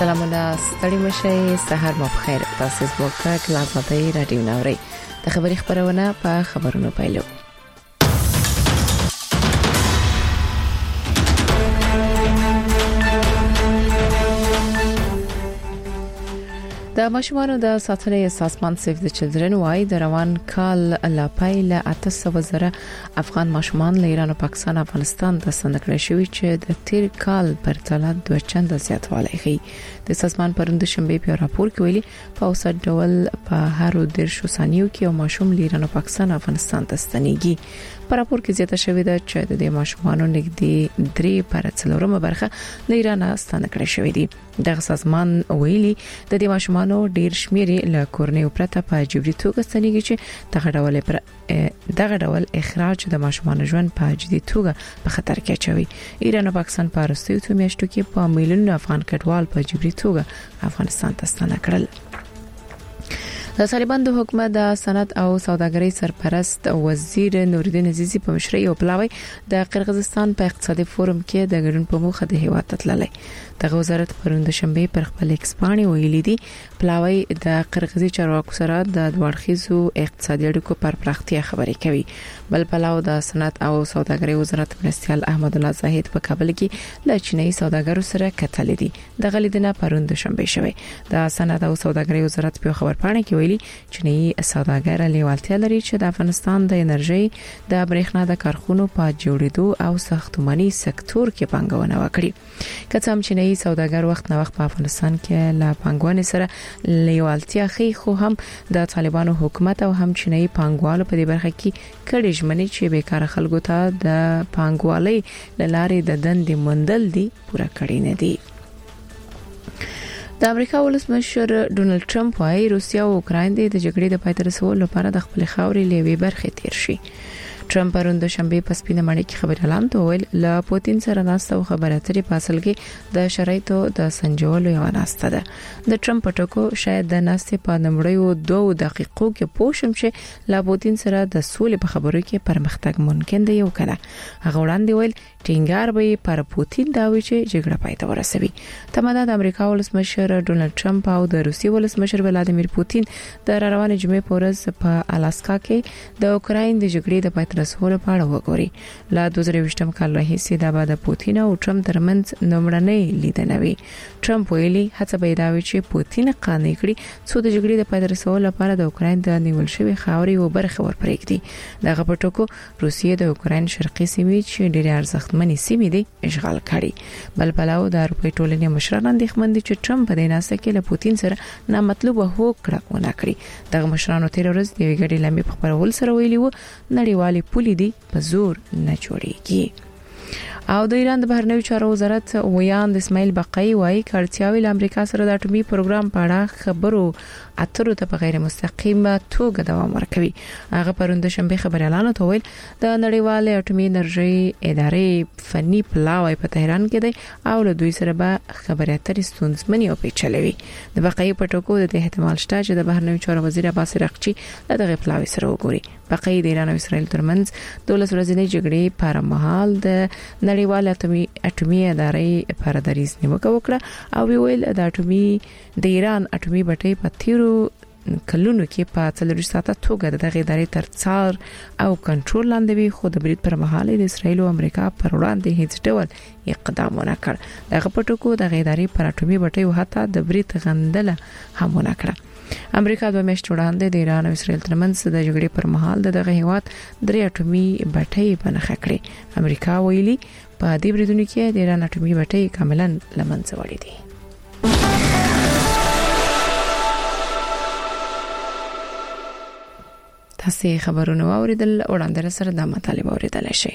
سلامونه ستړي مشي سحر مو بخیر تاسو زموږه کلاساتي رادیو نوري د خبري خبرونه په خبرونو پیلو د ماشومانو د ساتنې سازمان سیف د چلډرن وايي د روان کال لا پایله 800 زره افغان ماشومان له ایران او پاکستان افغانستان ته ستنکړل شوی چې د تیر کال پر تله 2 چنده زیاتوالی ښیي د سازمان پروند شنبه په راپور کې ویلي په اوسط ډول په هر 10 ثانیو کې یو ماشوم له ایران او پاکستان افغانستان ته ستنېږي په راپور کې زیاته شوې ده چې د ماشومانو نږدې 3% برخه له ایران ستنکړل شوې دي د سازمان ویلي د دې ماشومانو ډیر شمیر له کورنۍ پرته په جبري توګه ستنېږي چې دغه ډول اخراج د ماشومانو ژوند په جدي توګه په خطر کې اچوي ایران او پاکستان په وروستیو میاشتو کې په میلیونونو افغان کډوال په جبري توګه افغانستان ته ستنکړل د طالبان د حکومت د صنعت او سوداګرۍ سرپرست وزیر نورالدین عزیزی په مشرۍ او پلاوی د قرغیزستان په اقتصادي فورم کې د ګډون په موخه د هیواد تللی د وزارت پروند شنبه پر خپل ایکسپانی ویلي دي پلاوی د قرغیزي چارواکو سره د دوړخیزو اقتصادي اړیکو پر پراختیا خبرې کوي بل پلاو د صنعت او سوداګرۍ وزارت مرستيال احمد الله زاهد په کابل کې له چینایي سوداګرو سره کتل دي د غلیدنه پروند شنبه شوی د صنعت او سوداګرۍ وزارت په خبرپاڼه کې ویلي چینایي سوداګر لیوالتیا لري چې د افغانستان د انرژي د برېښنا د کارخونو په جوړېدو او ساختماني سکتور کې پانګونه وکړي کڅم چینایي سوداګر وخت نه وخت په افغانستان کې لا پانګونې سره لیوالتیا خي خو هم د طالبانو حکومت او هم چینایي پانګوالو په دې برخه کې کړي ژمنې چې بیکاره خلکو ته د پانګوالۍ لارې د دندې مندل دي پوره کړي نه دي د امریکا ولسمشر ډونالد ټرمپ وايي روسیا او اوکرين د جګړې د پای ته رسولو لپاره د خپل خاورې لوي برخه تیر شي ټرمپ پروند شنبه په سپینه مړی کې خبر اعلان وکړ ل پوتین سره ناسته او خبره اترې په اصل کې د شرایطو د سنجولو یو ناسته ده د ټرمپ ټکو شاید د ناسته په نمړیو 2 دقیقو کې پوښم چې ل پوتین سره د سولې په خبرو کې پرمختګ ممکن دی یو کنه هغه وړاندې ویل ټینګار به پر پوتین دا وی چې جګړه پای ته ورسوي تماده د امریکا ولسمشر ډونالد ټرمپ او د روسي ولسمشر ولادیمیر پوتین د روانه جمعې په ورځ په الاسکا کې د اوکرين د جګړې د پای ته رسولو په اړه وګوري لا 2020م کال راهیسې د پوتین او ټرمپ ترمنځ نومړنۍ لیدنه وی ټرمپ ویلي هڅه به دا وي چې پوتین قانع کړي څو د جګړې د پای ته رسولو لپاره د اوکرين د نیول شوی خاوري او برخه ورپرېږدي دغه پټکو روسیې د اوکرين شرقي سیمې چې ډېر ارزښتمنې سیمې دي اشغال کړي بل بلاو د اروپای ټولنې مشران اندېښمن دي چې ټرمپ په دیناسه کې له پوتین سره نامطلوبه هوکړه ونه کړي دغه مشرانو تیر ورځ د ویګړې لمې په خبرول سره ویلي وو نړیوالې پولې دي په زور نه جوړيږي او د ایران د بهرنیو چارو وزارت ویاند اسماعیل بقای وايي کارتیاوي له امریکا سره د اټومي پروګرام په اړه خبرو اترو ته په غیر مستقیمه توګه دوام ورکوي هغه پروند شنبه خبر اعلان وکړ د نړیوال اټومي انرژي ادارې فني پلاوی په تهران کې دی او له دوی سره به خبرې اترې ستونزمنې او پیچلې د بقای په ټکو د احتمال شته چې د بهرنیو چارو وزیر عباس رقچی دغه پلاوی سره وګوري بقای د ایران او اسرائیل ترمنځ 12 ورځې جګړې پر مهال د نړیوال اټومي ادارې پر دریز نیوکه وکړه او ویل د ایران اټومي بټۍ په تیرو کلونو کې په 30 ساعته توګه د ادارې تر څار او کنټرول لاندې وي خو د برید پر مهال د اسرائیل او امریکا پر وړاندې هیڅ ډول اقدام ونه کړ دغه پټکو د ادارې پر اټومي بټۍ او حتی د برید غندله هم ونه کړه امریکا د میاشتې وړاندې د ایران او اسرائیل ترمنځ د جګړې پر مهال دغه هیواد 3 اټومي بټۍ بنخښه کړې امریکا ویلي په دې بریدونو کې د ایران اټومي بټۍ کاملا لمنځه وړي دي تاسو خبرونه اوریدل وړاندې سره د مطالبه اوریدل شي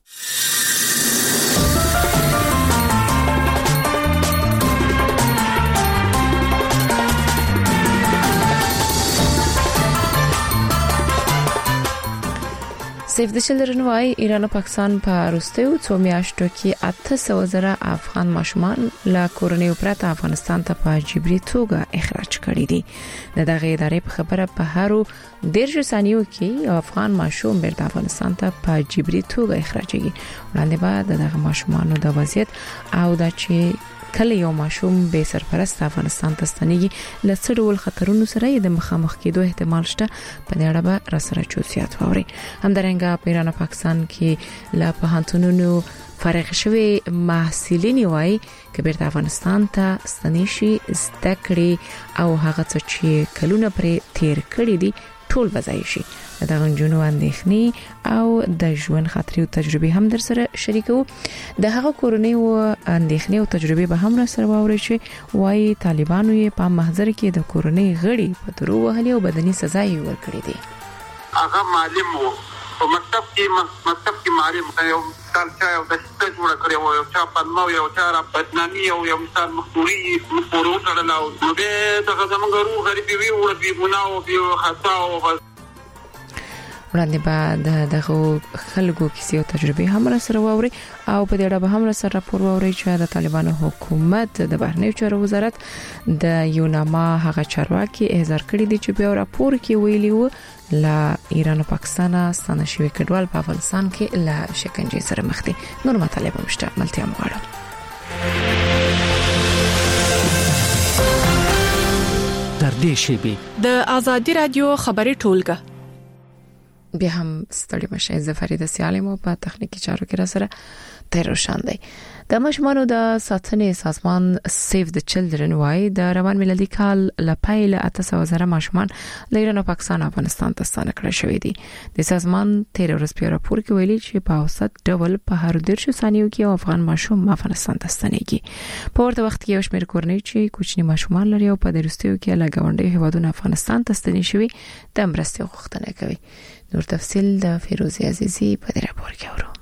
سیف د چلډرن وايي ایران او پاکستان په وروستیو څو میاشتو کې 800 زره افغان ماشومان له کورنۍ پرته افغانستان ته په جبري توګه اخراج کړي دي دغه ادارې په خبره په هر 10 ثانیو کې افغان ماشوم بیرته افغانستان ته په جبري توګه اخراجيږي وړاندې بعد دغه ماشومانو د وضعیت او د چې کله یو ماشوم به سرپرست افغانستان ته ستنېږي له څه ډول خطرونو سره د مخامخ کېدو احتمال شته په دې اړه به راسره جزئیات واوري. همدارنګه په ایران او پاکستان کې لا پوهنتونونو فارغ شوی محصلین وای چې بیرته افغانستان ته ستنې شي زده کړي او هغه څه چې کلونه پرې تیر کړی دي ټول بځای شي. دا غنجونو اندېښنې او د ژوند خاطرې او تجربې هم در سره شریکو. د هغه کورنۍ او اندېښنې او تجربې به هم سره واوري چې وای طالبانو یې په محضر کې د کورنۍ غړي په درو وهلي او بدني سزا یې ورکړې دي. هغه معلم وو په مکتب کې معلم یو مثال چا یو د څه جوړ کړی و یو چا پنمو یو چا را بدنامي یو مثال مخوري پورو تړل او نو به دغه زمونږ روح غریبي وی او بي ګناه او بي خطا او وړاندې بعد دغه خلکو کیسې او تجربې هم سره واوري او په دې اړه به هم سره راپور واوري چې د طالبانو حکومت د بهرنیو چارو وزارت د یوناما هغه چارواکي احضار کړی دي چې په راپور کې ویلي و لا ایران او پاکستان ستانه شوی کډوال په افغانستان کې لا شکنجه سره مخ دي. نور مطالب هم شته ملتیا مغواړم. تر دې شی د ازادي رادیو خبري ټولګه بیا هم ستړي مشه. زه فریده سیالم په تخنیکی چارو کې را سره تیر روشن دی. د ماشومانو د ساتنې سازمان سیف د چلډرن وای د روان میلادي کال لپاره 800 ماشومان له ایران او پاکستان افغانستان ته ستانه کړل شوې دي. د سازمان تیر ورځ په راپور کې ویلي چې په اوسط ډول په هر 10 ثانیو کې یو افغان ماشوم افغانستان ته ستنېږي. په ورته وخت کې یو شمېر کورنۍ چې کوچني ماشومان لري او په درستیو کې له ګاونډي هیوادونو افغانستان ته ستنې شوي د مرستې غوښتنه کوي. نور تفصیل د فیروزي عزیزي په دې راپور کې اورو.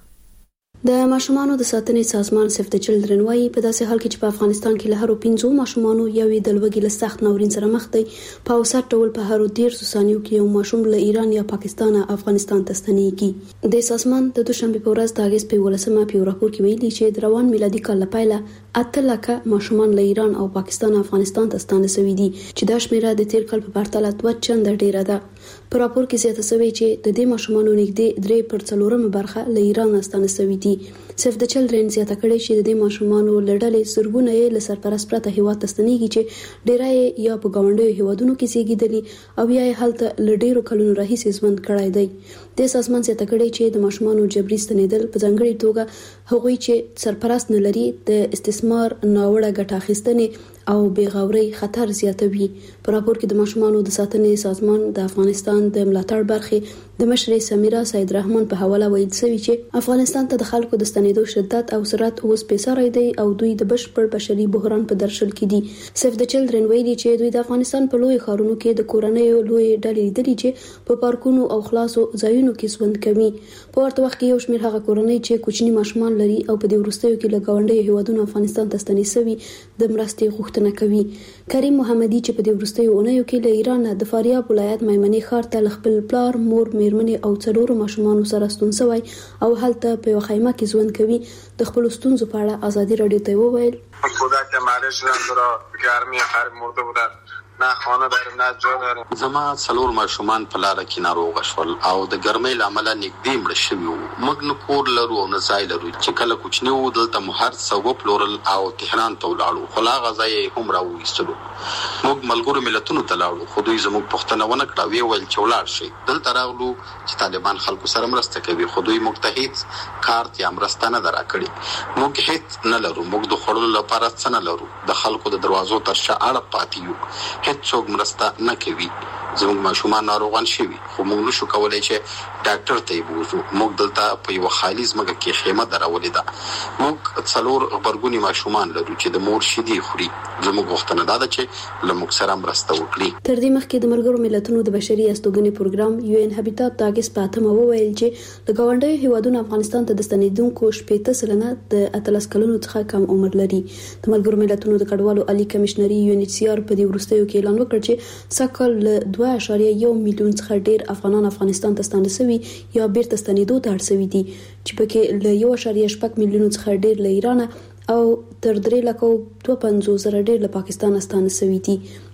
د ماشومانو د ساتنې سازمان سیف د چلډرن وایي په داسې حال کې چې په افغانستان کې له هر 5 ماشومانو یوې د لوګي له سخت ناورین سره مخ دي، په اوسط ډول په هر 13 ثانیو کې یو ماشوم له ایران یا پاکستان افغانستان ته ستنېږي. د سازمان د دوشنبه په ورځ د اگست په 18مه په راپور کې ویلي چې د روان میلادي کال لپاره 8 لک ماشومان له ایران او پاکستان افغانستان ته ستانه شوي دي چې دا شمیره د تیر کال په پرتله 2 چنده ډیره ده. په راپور کې زیاته شوی چې د دې ماشومانو نږدې 3% برخه له ایران ستانه شوي دي. سیف د چلډرن زیاته کړي چې د دې ماشومانو لړلې سرګونه یې له سرپرست پرته هیواد ته ستنېږي چې ډیرای یا په ګاونډیو هیوادونو کې زیږیدلي او یا هلته لډیرو کلونو راهیسې ژوند کړی دی. د سازمان زیاته کړي چې د ماشومانو جبري ستنېدل په ځانګړي توګه هغوی چې سرپرست نه لري د استثمار ناوړه ګټه اخیستنې او بیغوري خطر زیاتوي. په راپور کې د ماشومانو د ساتنې سازمان د افغانستان د ملاتړ برخې د مشرې سمیرا سید رحمان په حواله ویل شوی چې افغانستان ته د خلکو د ستنېدو شدت او سرعت اوس پیساري دی او دوی د بشپړ بشري بحران په درشل کې دي. سیف د چلډرن ویلي چې دوی د افغانستان په لوی ښارونو کې د کورنیو لوی ډلې لیدلې چې په پارکونو او خلاصو ځایونو کې ژوند کوي. په ورته وخت کې یو شمېر هغه کورنۍ چې کوچني ماشومان لري او په دې وروستیو کې له ګاونډي هیوادونو افغانستان ته ستنې شوي د مرستې غوښتنه کوي. کریم محمدي چې په دې وروستیو اونیو کې له ایران د فاریاب ولایت میمنې ښار ته خپل پلار مور میرمنې او څلورو ماشومانو سره ستون شوی او هلته په یو خیمه کې ژوند کوي. د خپل ستونزو په اړه ازادي رادیو ته وویل خدا که معلش را گرمی خراب مرده بودن نه خانه داریم نه جا داریم. زما څلور ماشومان په لاره کې ناروغ شول او د ګرمۍ له امله نږدې مړه شوي وو. موږ نه کور لرو او نه ځای لرو. چې کله کوچني وو دلته مو هر څه وپلورل او تهران ته ولاړو خو لا هغه ځای یې هم راوویستلو. موږ ملګرو ملتونو ته لاړو خو دوی زموږ پوښتنه ونه کړه. ویې ویل چې ولاړ شئ. دلته راغلو چې طالبان خلکو سره مرسته کوي خو دوی موږ ته هیڅ کارت یا مرسته نه ده راکړې. موږ هیڅ نه لرو. موږ د خوړلو لپاره څه نه لرو. د خلکو د دروازو تر شا اړه پاتې یو. هیڅ مرسته نه کوي. زموږ ماشومان ناروغان شوي خو موږ نشو کولای چې ډاکټر ته یې بوزو. موږ دلته په یو خالي ځمکه کې خیمه درولې ده. موږ څلور غبرګوني ماشومان لرو چې د مور شیدې خوري. زموږ غوښتنه دا ده چې له موږ سره مرسته وکړي. تر دې مخکې د ملګرو ملتونو د بشري استوګنې پروګرام یو ان هابیټات د اگست په 8مه وویل چې د ګاونډیو هیوادونو افغانستان ته د ستنېدونکو 80% د 18 کلونو څخه کم عمر لري. د ملګرو ملتونو د کډوالو عالی کمشنري یو ان ایچ سی آر په دې وروستیو کې اعلان وکړ چې سکهال له 2.1 میلیون څخه ډیر افغانان افغانستان ته ستانه شوي یا بیرته ستنېدو ته اړ شوي دي چې پکې له 1.8 میلیون څخه ډیر له ایران او تر 3,52,000 ډیر له پاکستان ستانه شوي دي.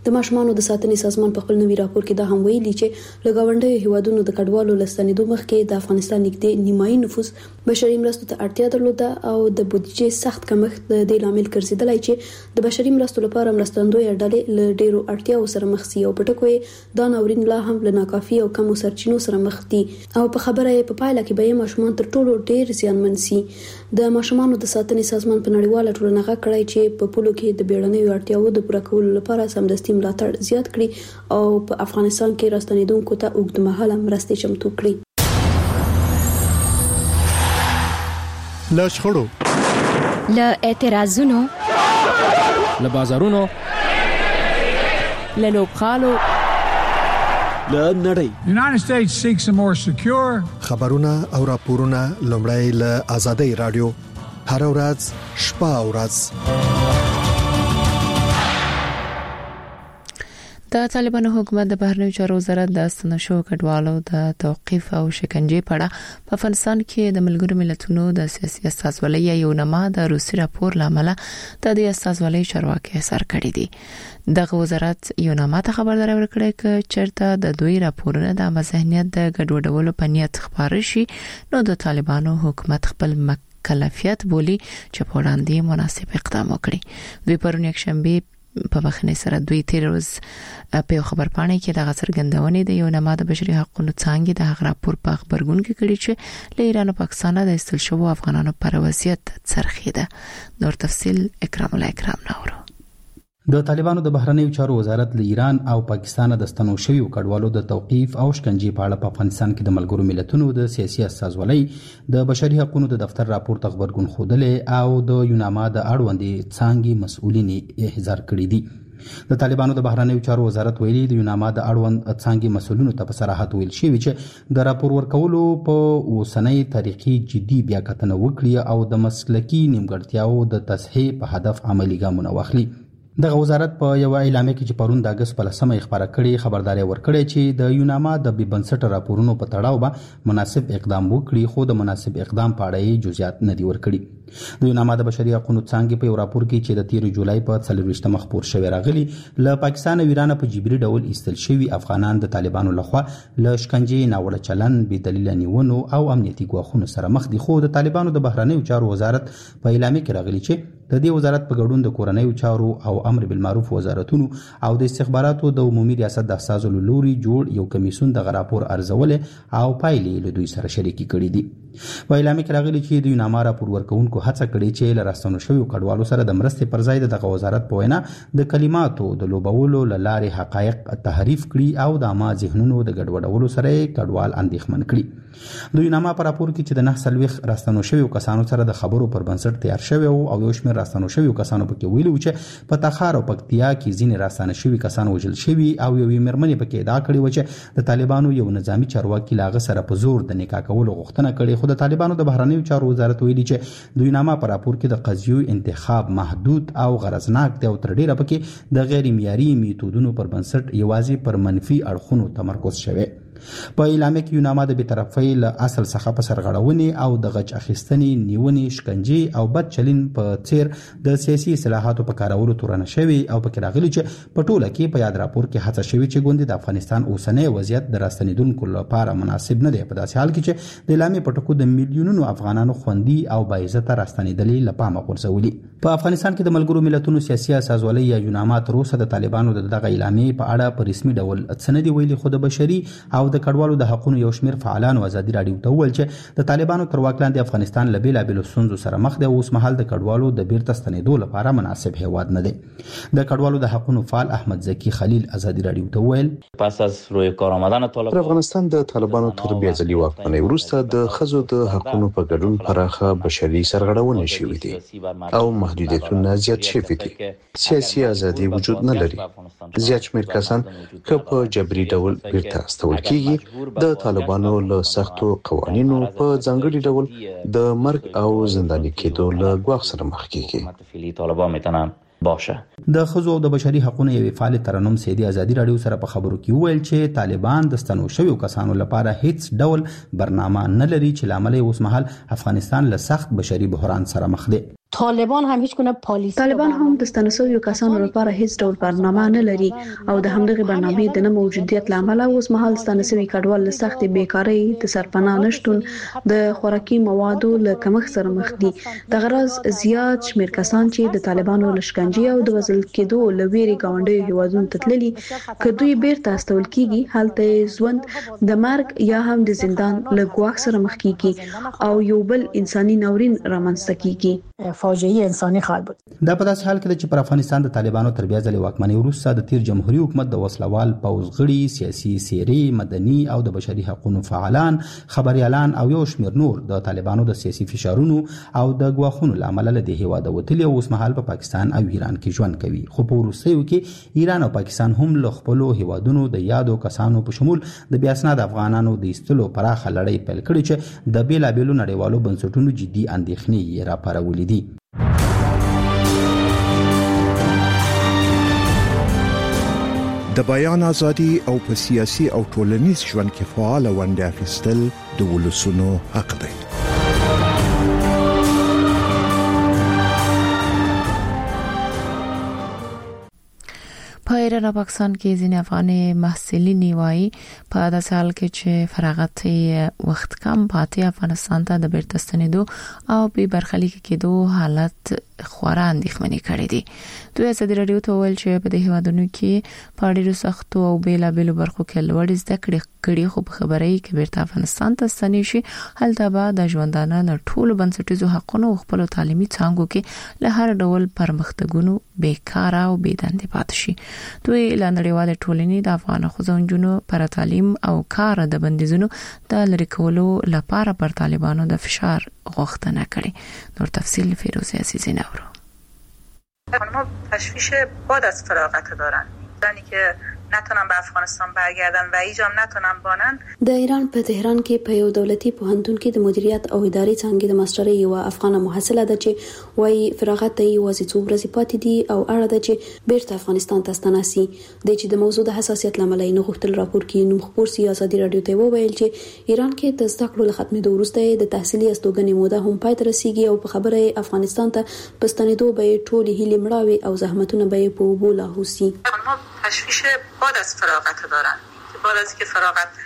د ماشومانو د ساتنې سازمان په خپل نوي راپور کې دا هم ویلي چې لګاونډي هیوادونو د کډوالو لستنېدو مخکې د افغانستان نږدې نیمایي نفوس بشري مرستو ته اړتیا درلوده او د بودیجې سخت کمښت د دې لامل ګرځیدلی چې د بشري مرستو لپاره مرستندوی ډلې له ډیرو اړتیاو سره مخ سي او په ټکو یې دا ناورین لا هم له ناکافي او کمو سرچینو سره مخ دي او په خبره یې په پایله کې به ماشومان تر ټولو ډیر زیانمن سي. د ماشومانو د ساتنې سازمان په نړیواله ټولنه غږ کړی چې په پولو کې د بیړنیو اړتیاو د پوره کولو لپاره سمدستي ملاتړ زیات کړي او په افغانستان کې راستنیدونکو ته اوږدمهاله مرستې چمتو کړي. له شخړو، له اعتراضونو، له بازارونو، له لوبغالو، له نړۍ. United States seeks a more secure خبرونه او راپورونه لومړی له آزادۍ رادیو هر ورځ شپه او ورځ. د طالبانو حکومت د بهرنیو چارو وزارت د استنشو کډوالو د توقيف او شکنجې په اړه په افغانستان کې د ملګرو ملتونو د سیاسي استازولۍ یو نامه د روسي راپور لامل د دې استازولۍ چارواکي اثر کړی دی. دغه وزارت یو نامه ته خبرداري ورکړه چې چرته د دوی راپورونه د مزاحمت د ګډوډولو په نیت خبر شي نو د طالبانو حکومت خپل مکلفیت بولی چې په وړاندې مناسب اقدام وکړي. دوی پرون یک شنبه په بخنه سره دوی تیر ورځ په خبر پاڼه کې د غسرګندونې د یو نامه د بشري حقوقو څنګه د هغه راپور په خبرګون کې کړی چې له ایران او پاکستان د استل شو افغانانو پر وضعیت څرخیده. نور تفصیل اکرام الله اکرام نورو. د طالبانو د بهرنیو چارو وزارت له ایران او پاکستان د ستنو شویو کډوالو د توقيف او شکنجې په اړه په افغانستان کې د ملګرو ملتونو د سیاسي استازولۍ د بشري حقوقو د دفتر راپور ته خبرګون خوده او د یوناما د اړوندې څنګه مسؤلین احضار کړی دي. د طالبانو د بهرنیو چارو وزارت ویلي د یوناما د اړوند څنګه مسؤلینو ته په صراحت ویل شوی چې د راپور ورکولو په اوسنۍ تاریخي جدي بیا کتنه وکړي او د مسلکي نیمګړتیاو د تصحیح په هدف عملی ګامونه واخلي. دغه وزارت په یو اعلامیه کې چې پرون د اگست په 10مه خبره کړې خبرداري ورکړې چې د یوناما د بي بنسټ راپورونو په تړاو به مناسب اقدام وکړي خو د مناسب اقدام په اړه جزئیات نه دي ورکړي. د یوناما د بشري حقوقو څنګه په راپور کې چې د 13 جولای په 24 خبر شوی راغلی له پاکستان او ایران په جبري ډول ایستل شوی افغانان د طالبانو لخوا له شکنجې ناوړه چلن بي دلیل نیونو او امنیتي ګواښونو سره مخ دي. خو د طالبانو د بهرنیو چارو وزارت په اعلامیه کې راغلی چې د دې وزارت په ګډون د کورنیو چارو او امر بالمعروف وزارتونو او د استخباراتو د عمومي ریاست د اساسو لوري جوړ یو کمیسون د راپور ارزول او پایلې له دوی سره شریکي کړې دي. په اعلامیه کې راغلی چې د یوناما راپور ورکوونکو هڅه کړې چې لراستنو شویو کډوالو سره د مرستې پر ځای د وزارت په وینا د کلماتو د لوبولو لارې حقایق تحریف کړي او د عامه ذهنونو د ګډوډولو سره کډوال اندېښمن کړي. د یوناما په راپور کې چې د 9 راستنو شویو کسانو سره د خبرو پر بنسټ تیار شوی او یو شمېر راستنو شویو کسانو پکې ویلي چې په تخار او پکتیا کې ځینې راستنه شوی کسان وژل شوی او یو مرمنې پکې ادعا کړې و چې د طالبانو یو نظامی چارواکي لاغه سره په زور د نکاح کولو غوښتنه کړې. خو د طالبانو د بهرنیو چارو وزارت ویلي چې د یوناما په راپور کې د قضیو انتخاب محدود او غرضناک دی او تر ډیره پکې د غیر معیاري میتودونو پر بنسټ یوازې پر منفي اړخونو تمرکز شوی. په اعلامیه کې یوناما د بی‌طرفۍ له اصل څخه په سرغړونې او د غچ اخیستنې نیونې شکنجې او بد چلن په څیر د سیاسي اصلاحاتو په کارولو تورنه شوی او په راغلی چې په ټوله کې په یاد راپور کې هڅه شوی چې ګوندې د افغانستان اوسنۍ وضعیت د راستنیدونکو لپاره مناسب نه دی. په داسې حال کې چې د اعلامیه په ټکو د میلیونونو افغانانو خوندي او باعزته راستنیدلې لپاره غورځولي. په افغانستان کې د ملګرو ملتونو سیاسي استازولۍ یا یوناما تر اوسه د طالبانو دغه اعلامیه په اړه په رسمي ډول څه نه دی ویلي. خو د بشري او د کډوالو د حقوقو یو شمېر فعالانو ازادي راډیو ته وویل چې د طالبانو تر واک لاندې افغانستان له بېلابېلو ستونزو سره مخ دی او اوس مهال د کډوالو د بیرته ستنېدو لپاره مناسب هیواد نه دی. د کډوالو د حقوقو فعال احمد زکی خلیل ازادي راډیو ته وویل پس از روی کار آمدن طالبان افغانستان د طالبانو تر بیا ځلي واکمنۍ وروسته د ښځو د حقوقو په ګډون پراخه بشري سرغړونې شوې دي او محدودیتونه زیات شوي دي. سیاسي ازادي وجود نه لري. زیات شمېر کسان که په جبري ډول بیرته استول کیږي د طالبانو له سختو قوانینو په ځانګړي ډول د مرګ او زنداني کېدو له ګواښ سره مخ کیږي. د خزو او د بشري حقوقو یوې فعال ترنم سیدی ازادي راډیو سره په خبرو کې ویل چې طالبان د ستنو شویو کسانو لپاره هیڅ ډول برنامه نه لري چې لامل اوس مهال افغانستان له سخت بشري بحران سره مخ دی. طالبان هم هیڅ گونه پالیسی طالبان هم د ستنسویو کسانو لپاره هیڅ ډول برنامه نه لري او د همدغه برنامې د نه موجودیت لامل اوس مهال ستنسوي کډوال له سخت بیکاری د سرپناه نشټون د خوراکي موادو له کمښت سره مخ دي. د غرض زیات شمیر کسان چې د طالبانو لشکنجې او د وزل کېدو لویري گاونډي هیوادونو ته تللي که دوی بیرته استول کیږي هلته ژوند د مرګ یا هم د زندان له ګواښ سره مخ کیږي او یو بل انساني ناورین رامنځته کیږي. فاجعه انساني خال بود. دا په داسې حال کې چې پر افغانستان د طالبانو تر بیا ځلې واکمنۍ وروسته د تیر جمهوریت حکومت د وسلوال پوځ غړي، سیاسي څیرې، مدني او د بشري حقوقو فعالان، خبريالان او یو شمېر نور د طالبانو د سیاسي فشارونو او د ګواښونو لامل له دې هیواده وتلي او اوس مهال په پاکستان او ایران کې ژوند کوي. خو په وروستیو کې ایران او پاکستان هم له خپلو هیوادونو د یادو کسانو په شمول د بیا اسناد افغانانو د ایستلو پراخه لړۍ پیل کړې چې د بیلابېلو نړیوالو بنسټونو جدي اندېښنې یې راپارولې دي. د بیان ازادي او په سیاسي او ټولنیز ژوند کې فعال ونډه اخیستل د ولسونو حق دی. په ایران او پاکستان کې ځینې افغان محصلین وایي په داسې حال کې چې فراغت وخت کم پاتې افغانستان ته د بیرته ستنېدو او په برخلیک کېدو حالت خورا اندېښمنې کړې دي. دوی ازادي راډیو ته ویل چې په دې هیوادونو کې په ډېرو سختو او بیلابېلو برخو کې لوړې زده کړې خو په خبرې کې بیرته افغانستان ته ستنې شي هلته به د ژوندانه له ټولو بنسټیزو حقونو او خپل تعلیمي څانګو کې له هر ډول پرمختګونو بیکاره او بېدندې پاتې شي. دوی له نړیوالې ټولنې د افغان ښځو پر تعلیم او کار د بندیزونو د لرې کولو لپاره پر طالبانو د فشار غوښتنه کړې. نور تفصیل فیروزه عزیزی نورو. ما تشویش بعد از فراغت دارن زنی که نتونن به افغانستان برگردن و ایجام نتونن بانن. د ایران په تهران کې په یو دولتي پوهنتون کې د مدیریت او ادارې څانګې د ماسترۍ یو افغان محصله ده چې وايي فراغت ته یوازې څو ورځې پاتې دي او اړه ده چې بیرته افغانستان ته ستناسي. د چې د موضوع د حساسیت لامل یې نه غوښتل راپور کې نوم خبر سي ازادي رادیو ته وویل چې ایران کې د زده کړو له ختمېدو وروسته د تحصیلي استوګنې موده هم پای ته رسیږي او په خبره افغانستان ته په ستنېدو به ټولې هیلې مړاوي او زحمتونه به په اوبو لاهوسي. تشویش بعد از فراغت دارن که بعد از که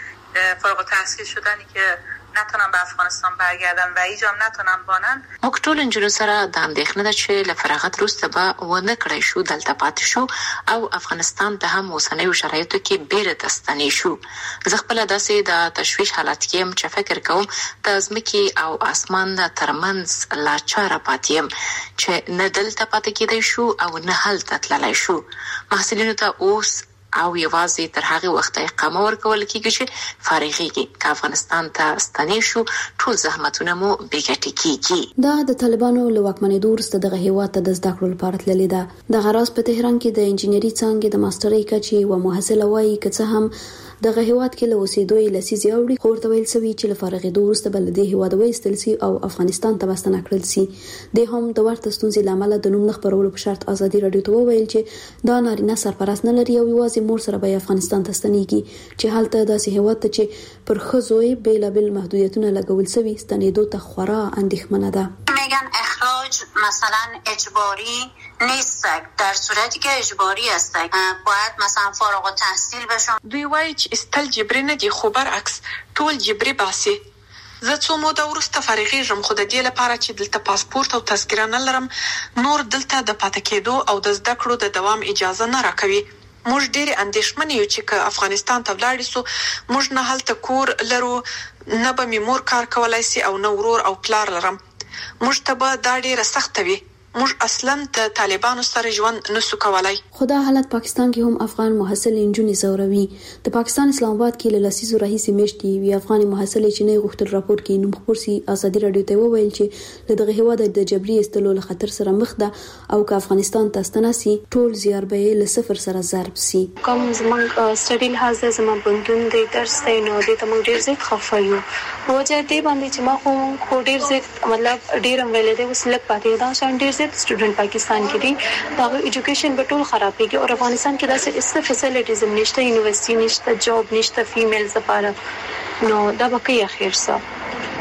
فارغ التحصیل شدنی که نتونن به افغانستان برگردن و ایجام نتونن بانن. موږ ټول انجونو سره د اندېښنې ده چې له فراغت وروسته به ونه کړای شو دلته پاتې شو او افغانستان ته هم اوسنیو شرایطو کې بیرته ستنې شو. زه خپله داسې د تشویش حالت کې یم چې فکر کوم د ځمکې او اسمان ترمنځ لا چاره پاتې یم چې نه دلته پاتې کېدای شو او نه هلته تللی شو. محصلینو ته اوس او یوازې تر هغه وخته اقامه ورکول کېږي چې فارغېږي. که افغانستان ته ستنې شو ټول زحمتونه مو بېګټې کېږي. دا د طالبانو له واکمنېدو وروسته دغه هیواد ته د زده کړو لپاره تللې ده. دغه راز په تهران کې د انجینري څانګې د ماسترۍ کچې یوه محصله وایي که څه هم دغه هیواد کې له اوسېدو یې لسیزې اوړي خو ورته ویل سوي چې له فارغېدو وروسته به له دې هیواده وایستل سي او افغانستان ته به ستنه کړل سي. دی هم د ورته ستونزې له امله د نوم نه خپرولو په شرط ازادي راډیو ته وویل چې دا نارینه سرپرست نه لري او یوازې مور سره به افغانستان ته ستنېږي چې هلته داسې هیواد ته چې پر ښځو یې بیلابېل محدودیتونه لګول سوي ستنېدو ته خورا اندېښمنه ده. میگن اخراج مثلا اجباری نیست، در صورتی که اجباری است باید مثلا فارغ التحصیل بشم. دوی وایي چې استل جبري نه دي خو برعکس ټول جبري باسي. زه څو موده وروسته فارغېږم خو د دې لپاره چې دلته پاسپورت او تذکره نه لرم نور دلته د پاتې کېدو او د زده کړو د دوام اجازه نه راکوي. موږ ډېرې اندېښمنې یو چې که افغانستان ته ولاړې سو موږ نه هلته کور لرو نه به مې مور کار کولی سي او نه ورور او پلار لرم. موږ ته به دا ډېره سخته وي. موږ اصلا د طالبانو سره ژوند نسو کولای. خو دا حالت پاکستان کې هم افغان محصل نجونې زوروي. د پاکستان اسلام آباد کې له لسیزو راهیسې میاشتې وی افغان محصل چې نه غوښتل راپور کې نوم خبر سي ازادي راډیو ته وویل چې له دغه هیواد د جبري استلو له خطر سره مخ ده او که افغانستان ته ستناسي ټول زیار به له صفر سره ضرب سي. کوم زمونږ سټډي حاضر زموږ بندون د درس دی نو د تم ډیر زیات خفه یو وجه دی باندې چې ما خو ډیر زیات مطلب ډیر ویل دی وسلک پاتې دا شان ډیر زیات سټوډنټ پاکستان کې دي دا ایجوکیشن به ټول خرابېږي او افغانستان کې داسې است فیسیلیټیز نشته یونیورسيټي نشته جاب نشته فیمیلز لپاره نو دا به کې اخر څه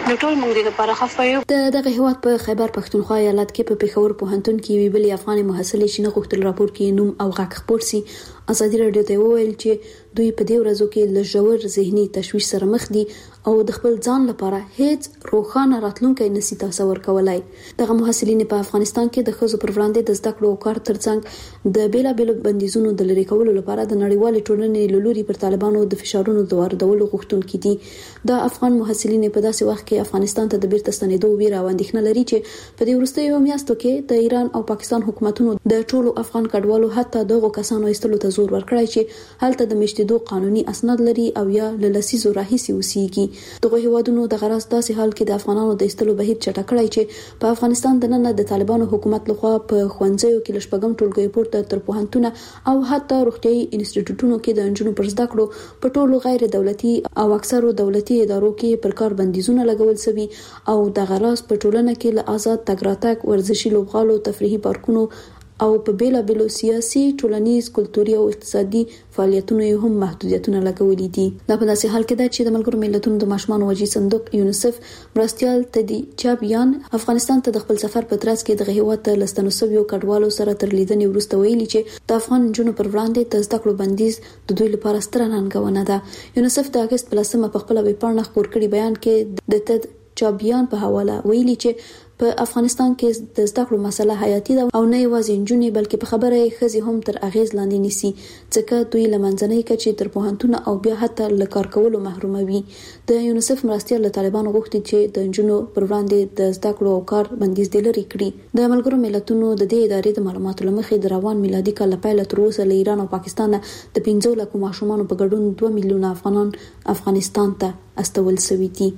نو ټول موږ د لپاره خفایو. دغه هیواد په خیبر پښتونخوا ایالت کې په پېښور پوهنتون کې وی بل افغاني محصلې چې نه غوښتل راپور کې نوم او غږ خپور سي ازادي رادیو ته وویل چې دوی په دې ورځو کې له ژور ذهني تشویش سره مخ دي او د خپل ځان لپاره هیڅ روښانه راتلونکی نشي تصور کولای. دغه محصلین په افغانستان کې د ښځو پر وړاندې د زده کړو او کار ترڅنګ د بیلابېلو بندیزونو د لرې کولو لپاره د نړیوالې ټولنې له لوري پر طالبانو د فشارونو د واردولو غوښتونکي دي. د افغان محصلین په داسې وخت کې افغانستان ته د بیرته ستنېدو ویره او اندېښنه لري چې په دې وروستیو میاشتو کې د ایران او پاکستان حکومتونو د ټولو افغان کډوالو حتی دغه کسانو ایستلو ته زور ورکړی چې هلته د مشتیدو قانوني اسناد لري او یا له لسیزو راهیسې اوسېږي. دغه هیوادونو د غرض داسې حال کې د افغانانو د ایستلو بهیر چټک کړی چې په افغانستان د نن د طالبانو حکومت لخوا په ښوونځیو کې لشپږم ټولګي پورته تر پوهنتونه او حتی روغتیايي انسټیټیوټونو کې د انجونو پر زده کړو په ټولو غیر دولتي او اکثرو دولتي ادارو کې پر کار بندیزونه لګول شوي او د غراس په ټولنه کې له آزاد تګ راتګ ورزشي لوبغالو تفریحي پارکونو او په بیلابېلو سیاسي، ټولنیز، کلتوري او اقتصادي فعالیتونو هم محدودیتونه لګولې دي. دا په داسې حال کې ده چې د ملګرو ملتونو د ماشومانو وجې صندوق یونیسف مرستیال تدي چابیان افغانستان ته د خپل سفر په ترڅ کې د هیواد ته لستنو سویو کډوالو سره تر لیدنې وروسته ویلي چې د افغان جنونو پر وړاندې د زده کړو بندیز د دوی لپاره ستره ننګونه ده. یونیسف د اگست په 10 په خپل ویبپاڼه خپور کړي بیان کې د تد چابیان په حواله ویلي چې په افغانستان کې د زده کړو مسله حیاتي ده او نه یوازې نجونې بلکې په خبره یې ښځې هم تر اغیز لاندې نیسي ځکه دوی له منځنۍ کچې تر پوهنتونه او بیا حتی له کار کولو محروموي. د یونیسف مرستیال له طالبانو غوښتي چې د نجونو پر وړاندې د زده کړو او کار بندیز دې لرې کړي. د ملګرو ملتونو د دې ادارې د معلوماتو لمخې د روان میلادي کال له پیله تر اوسه له ایران او پاکستان د 15 لکه ماشومان په ګډون 2 میلیونه افغانان افغانستان ته استول شوي دي.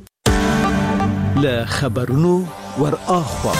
له خبرونو ور اخوا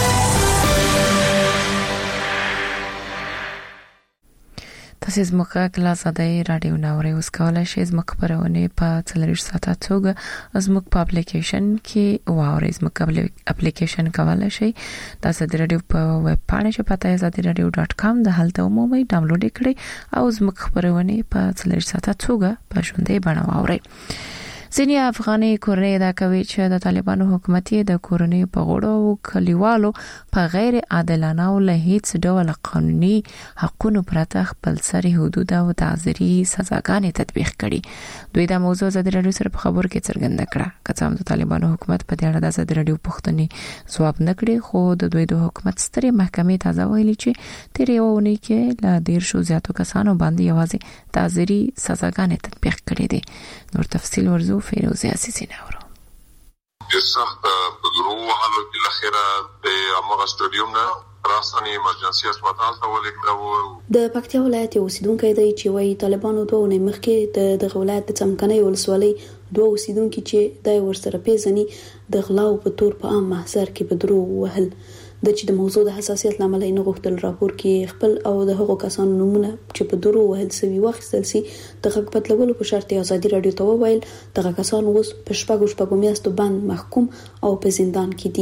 تاسو زموږه کلاس د رادیو ناوړې اوس کولای شئ زموږ خبرونه په 24 ساعته توګه زموږ په اپلیکیشن کې واورئ. زموږ اپلیکیشن کولای شئ د ازادي رادیو په ویب پاڼه چې پته azadiradio.com د هلته عمومي ډاونلوډ کړئ او زموږ خبرونه په 24 ساعته توګه په ژوندۍ بڼه واورئ. ځینې افغاني کورنۍ دا کوي چې د طالبانو حکومت یې د کورنۍ په غوړو او کلیوالو په غیر عادلانه او له هیڅ ډول قانوني حقونو پرته خپل سري حدود او تعزیري سزاګانې تطبیق کړي. دوی دا موضوع ازادي رادیو سره په خبرو کې څرګنده کړه. که څه هم د طالبانو حکومت په دې اړه د ازادي رادیو پوښتنې ځواب نه کړي خو د دوی د حکومت سترې محکمې تازه ویلي چې تیر یو اونۍ کې له 10 زیاتو کسانو باندې یوازې تعزیري سزاګانې تطبیق کړي دي. نور تفصیل ورزو فیروز عزیزی نورو. د سخت بدرو حالو کې لخره د امغه سټډیوم نه راسنی ایمرجنسي هسپتال ته ولیکلو. د پکتیا ولایت اوسیدونکو دی چې وايي طالبانو دوه ونې مخکې د ولایت د څمکنۍ ولسوالۍ دوه اوسیدونکو چې دای ورسره پیژني د غلاو په تور په عام محضر کې بدرو وهل د چې د موضوع د حساسیت لامل نه غوښتل راپور کې خپل او د هغو کسانو نمونه چې په درو وهل سوي واخیستل سي د حق پتلولو په شرط ازادي رادیو ته وویل دغه کسان اوس په شپږو میاشتو باندې محکوم او په زندان کې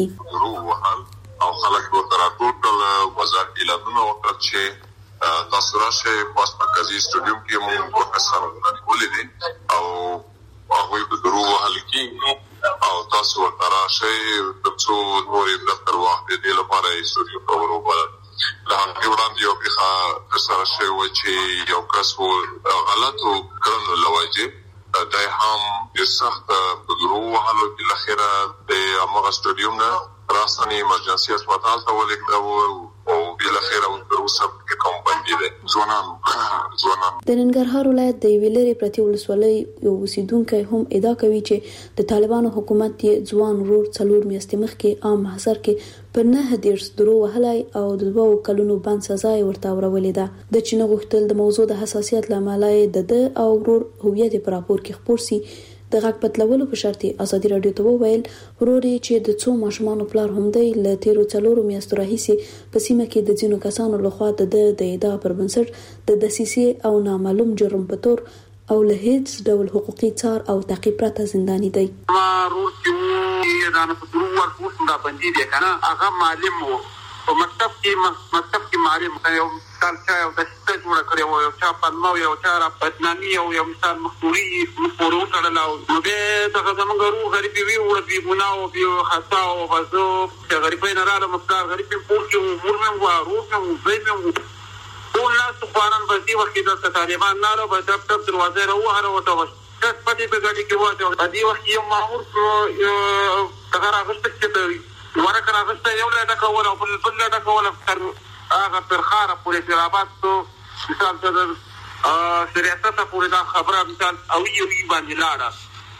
دي او خلک ورته راټول وزارت اعلانونه وکړ چې تاسو راشه پاس مرکزی سټډیوم کې موږ پروفیسور ولې دي او هغه په درو وهل کې او تاسو ورته راشه د څو نورې دفتر واخلې د لپاره یې سټډیو کور وبل له هغه وړاندې یو په سره شوی چې یو کس غلطو کړنو لوجه د هم د سخت بدرو حالو کې لخره د امغه سټډیوم نه راسنی ایمرجنسي هسپتال ته ولیکلو او بل خیر او اوسه کوم باندې ده ځوانان د ننګرهار ولایت د ویلری پرتی ولسوالۍ یو اوسیدونکو هم ادعا کوي چې د طالبانو حکومت یې ځوان ورور څلور میاشتې مخکې عام محضر کې پر 9 درو وهلای او د 2 کلونو باندې سزا ورته ورولې ده د چین غوښتل د موضوع د حساسیت لامل د او ورور هویت پر راپور کې خبر سي د غږ پتلولو په شرط ازادي رادیو ته وویل وروري چې د څو ماشومان پلار هم دی ل 13 میاشتو راهیسي په سیمه کې د ځینو کسانو لخوا د ادعا پر بنسټ د دسیسې او نامعلوم جرم په تور او له هیڅ ډول حقوقي څار او تعقیب پرته زنداني دی. ورور چې دا نه په درو ورکو څنګه باندې دی کنه هغه معلم وو په مکتب کې معلم یو کالچا او د څه جوړ کړی و یو چا پنمو یو چا را بدنامي او یو مثال مخوري مخورو تړلاو نو به دغه زمونږ روح غریبي وی او بي ګناه او بي خطا او بزو چې غریبین رااله مقدار غریب پورته امور مې و روح مې زې مې ټول ناس قرآن بزي وخت د طالبان نالو به د دروازه راوهره وته وس پټي په ګډي کې وته د دې وخت یو مامور دغه راغشت چې ورکه راغشت یو لا ډکول او بل لا ډکول هغه ترخاره پورې ترابات مثال د سیاست پورې دا خبره مثال او یو باندې لاړه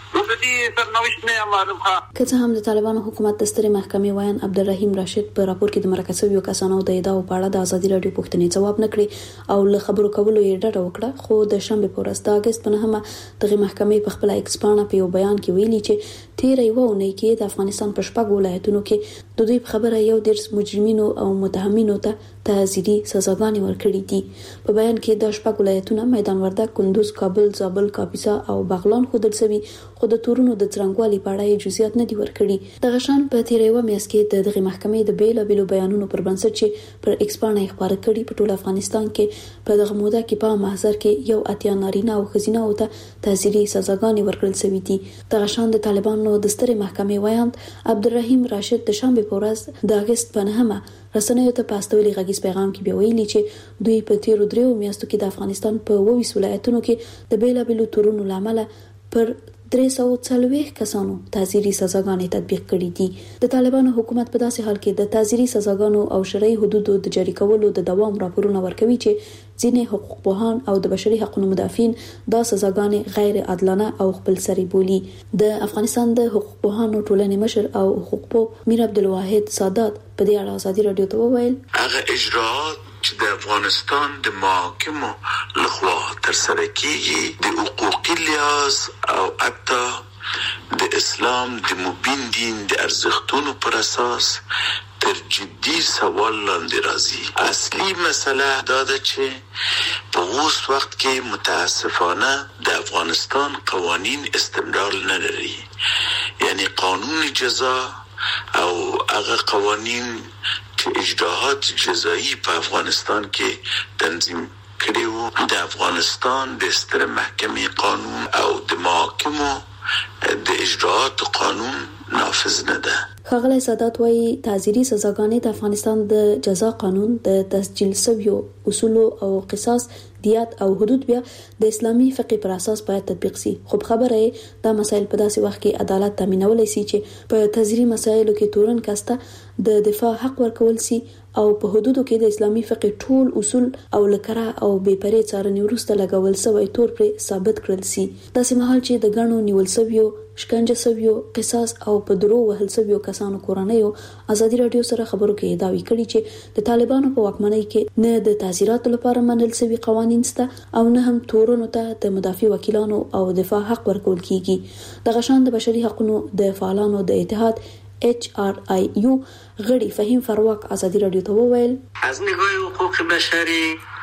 که څه هم د طالبانو حکومت د سترې محکمې وایي عبدالرحیم راشد په راپور کې د مرکه شویو کسانو د ادعاو په اړه د ازادي رادیو پوښتنې ځواب نکړي او له خبرو کولو یې ډډه وکړه، خو د شنبه په ورځ د اگست په 9 دغه محکمې په خپل ایکس پاڼه په یو بیان کې ویلي چې تیر یو اونۍ کې د افغانستان په شپږ ولایتونو کې د دوی په خبره یو ډیر مجرمینو او متهمینو ته تعزیري سزاګانې ورکړې دي. په بیان کې د شپږ ولایتونو میدان وردګ، کندوز، کابل، زابل، کاپیسا او بغلان ښودل شوي، خو د تورونو د څرنګوالي په اړه جزئیات نه دي ورکړي. دغه شان په تیر یو میاشت کې دغه محکمې د بیلابېلو بیانونو پر بنسټ چې پر ایکس پاڼه خبره کړي په ټول افغانستان کې په دغه موده کې په محضر کې یو اتیا نارینه او ښځینه او ته تعزیري سزاګانې ورکړل شوې دي. دغه شان د طالبانو د سترې محکمې وایي عبدالرحیم راشد د شنبه په ورځ د اگست په 9 رسنیو ته پاستولي غږیز پیغام کې ویلي چې دوی په تیرو 3 میاشتو کې د افغانستان په 22 ولایتونو کې د بیلابېلو تورونو لامل پر 340 کسانو تعزیري سزاګانې تطبیق کړې دي. د طالبانو حکومت په داسې حال کې د تعزیري سزاګانو او شرعي حدودو د جاری کولو د دوام راپورونه ورکوي چې ځینې حقوقپوهان او د بشري حقوقو مدافعین دا سزاګانې غیر عادلانه او خپلسري بولي. د افغانستان د حقوقپوهانو ټولنې مشر او حقوقپوه میر عبدالواحد سادات په دې اړه ازادي رادیو ته وویل هغه اجراءات چې د افغانستان د محاکمو لخوا ترسره کیږي د حقوقي لحاظ او حتی د اسلام د مبین دین د ارزښتونو پر اساس تر جدي سوال لاندې راځي. اصلي مسله دا ده چې په اوس وخت کې متاسفانه د افغانستان قوانین استمرار نه لري، یعنی قانون جزا او هغه قوانین چې اجراءات جزایی په افغانستان کې تنظیم کړي وو د افغانستان د ستر محکمې قانون او د محاکمو د اجراءات قانون نافذ نه ده. ښاغلی سادات وايي تعزیري سزاګانې د افغانستان د جزا قانون د تسجیل شویو اصول او قصاص دیات او حدود بیا د اسلامي فقه پر اساس باید تطبیق شي. خو خبره دا مسایل په داسې وخت کې عدالت تامینولای شي چې په تعزیري مسایلو کې تورن کاسته د دفاع حق ورکول شي او په حدودو کې د اسلامي فقه ټول اصول او لکره او بې پرې څارنې وروسته لګول شوی تور پر ثابت کړل شي. داسې مهال چې د غنو نیول شویو شکنجه شویو قصاص او په درو وهل شویو کسانو کورنیو ازادي رادیو سره خبرو کې داوی کړي چې د طالبانو په واکمنۍ کې نه د تعزیراتو لپاره منل شوی قوانین شته او نه هم تورونو ته د مدافع وکیلانو او دفاع حق ورکول کیږي. دغه شان د بشري حقوقو د فعالانو د اتحاد HRIU غړي فهیم فرواک ازادي رادیو ته وویل از نگاه حقوق بشری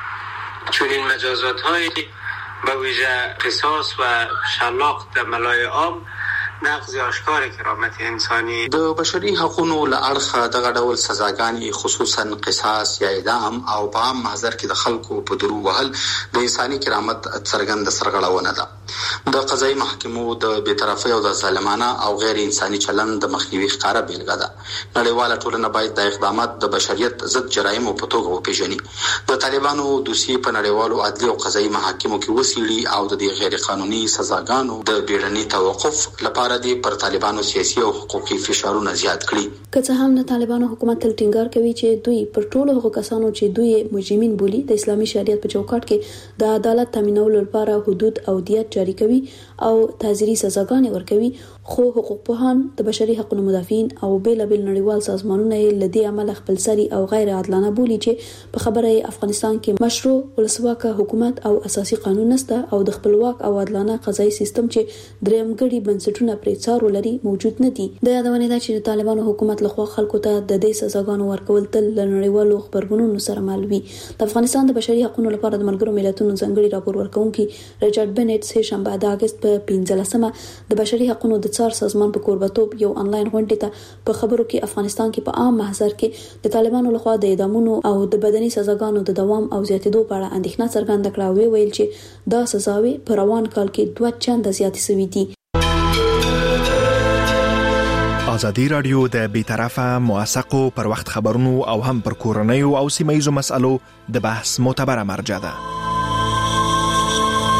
چنین مجازات‌های به ویژه قصاص و شلاق در ملای عام نقض آشکار کرامت انسانی د بشري حقوقو له اړخه دغه ډول سزاګانې خصوصا قصاص یا اعدام او په عام محضر کې د خلکو په درو وهل د انساني کرامت څرګند سرغړونه ده. د قضایي محکمو د بی‌طرفۍ او د ظالمانه او غیر انساني چلند د مخنیوي ښکاره بیلګه ده. نړیواله ټولنه باید د اقدامات د بشریت ضد جرایمو په توګه وپیژني. د طالبانو دوسیې په نړیوالو عدلي او قضایي محاکمو کې وڅیړي او د دې غیر قانوني سزاګانو د بیړني توقف لپاره دي پر طالبانو سیاسي او حقوقي فشارونه زیات کړي. که څه هم د طالبانو حکومت تل ټینګار کوي چې دوی پر ټولو هغو کسانو چې دوی مجرمین بولي د اسلامي شریعت په چوکاټ کې د عدالت تامینولو لپاره حدود او دیت جاری کوي او تعزیري سزاګانې ورکوي، خو حقوقپوهان د بشري حقوقو مدافعین او بیلابېل نړیوال سازمانونه له دې عمل خپلسري او غیر عادلانه بولي چې په خبره افغانستان کې مشروع ولسواکه حکومت او اساسي قانون نشته او د خپلواک او عادلانه قضایي سیستم چې درېمګړي بنسټونه پرې څارو لري موجود نه دي. د یادونه ده چې طالبانو حکومت لخوا خلکو ته د دې سزاګانو ورکول تل نړیوالو خبرګونونو سره مل وي. د افغانستان د بشري حقوقو لپاره د ملګرو ملتونو ځانګړي راپور ورکونکي ریچارډ بنټ درې شنبه د اگست په 15مه د بشري حقوقو د څار سازمان په کوربتوب یو انلاین غونډه ته په خبرو کې افغانستان کې په عام محضر کې د طالبانو لخوا د اعدامونو او د بدني سزاګانو د دوام او زیاتېدو په اړه اندېښنه څرګنده کړه او ویل چې دا سزاوي په روان کال کې 2 چنده زیاتې شوې دي. ازادي رادیو د بیطرفه موثقو پر وخت خبرونو او هم پر کورنیو او سیمه ییزو مسالو د بحث معتبره مرجع ده.